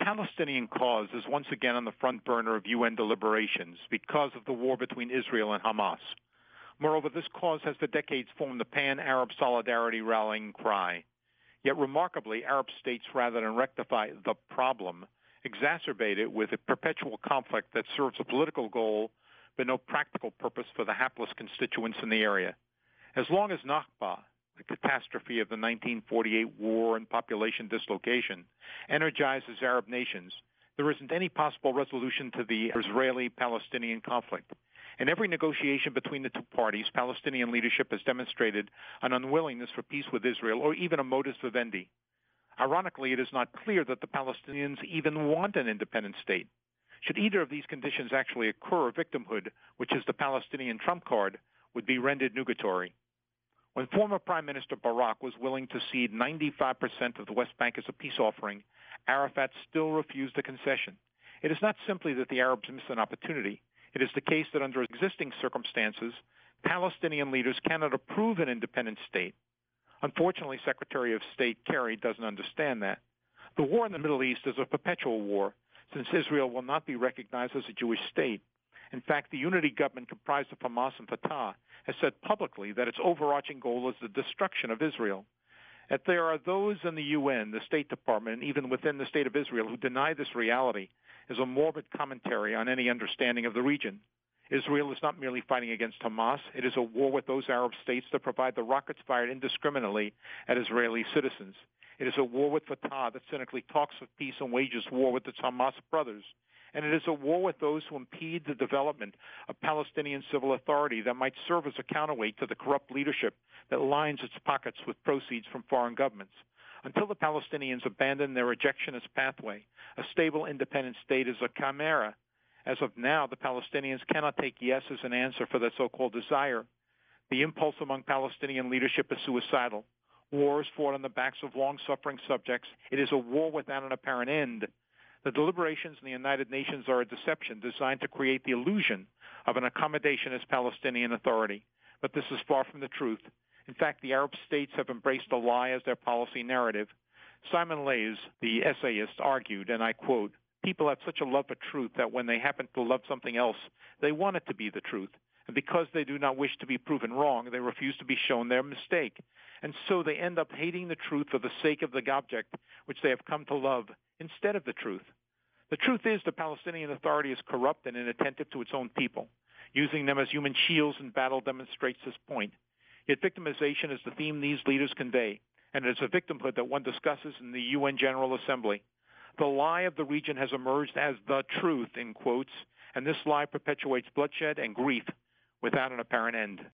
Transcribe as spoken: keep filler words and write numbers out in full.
Palestinian cause is once again on the front burner of U N deliberations because of the war between Israel and Hamas. Moreover, this cause has for decades formed the pan-Arab solidarity rallying cry. Yet remarkably, Arab states, rather than rectify the problem, exacerbate it with a perpetual conflict that serves a political goal but no practical purpose for the hapless constituents in the area. As long as Nakba, the catastrophe of the nineteen forty-eight war and population dislocation, energizes Arab nations, there isn't any possible resolution to the Israeli-Palestinian conflict. In every negotiation between the two parties, Palestinian leadership has demonstrated an unwillingness for peace with Israel or even a modus vivendi. Ironically, it is not clear that the Palestinians even want an independent state. Should either of these conditions actually occur, victimhood, which is the Palestinian trump card, would be rendered nugatory. When former Prime Minister Barak was willing to cede ninety-five percent of the West Bank as a peace offering, Arafat still refused the concession. It is not simply that the Arabs missed an opportunity. It is the case that under existing circumstances, Palestinian leaders cannot approve an independent state. Unfortunately, Secretary of State Kerry doesn't understand that. The war in the Middle East is a perpetual war, since Israel will not be recognized as a Jewish state. In fact, the unity government comprised of Hamas and Fatah has said publicly that its overarching goal is the destruction of Israel. Yet there are those in the U N, the State Department, and even within the State of Israel who deny this reality as a morbid commentary on any understanding of the region. Israel is not merely fighting against Hamas. It is a war with those Arab states that provide the rockets fired indiscriminately at Israeli citizens. It is a war with Fatah that cynically talks of peace and wages war with its Hamas brothers. And it is a war with those who impede the development of Palestinian civil authority that might serve as a counterweight to the corrupt leadership that lines its pockets with proceeds from foreign governments. Until the Palestinians abandon their rejectionist pathway, a stable independent state is a chimera. As of now, the Palestinians cannot take yes as an answer for their so-called desire. The impulse among Palestinian leadership is suicidal. War is fought on the backs of long-suffering subjects. It is a war without an apparent end. The deliberations in the United Nations are a deception designed to create the illusion of an accommodationist Palestinian authority. But this is far from the truth. In fact, the Arab states have embraced a lie as their policy narrative. Simon Leys, the essayist, argued, and I quote, "People have such a love for truth that when they happen to love something else, they want it to be the truth. And because they do not wish to be proven wrong, they refuse to be shown their mistake. And so they end up hating the truth for the sake of the object which they have come to love instead of the truth. The truth is the Palestinian Authority is corrupt and inattentive to its own people. Using them as human shields in battle demonstrates this point. Yet victimization is the theme these leaders convey, and it is a victimhood that one discusses in the U N General Assembly. The lie of the region has emerged as the truth, in quotes, and this lie perpetuates bloodshed and grief without an apparent end."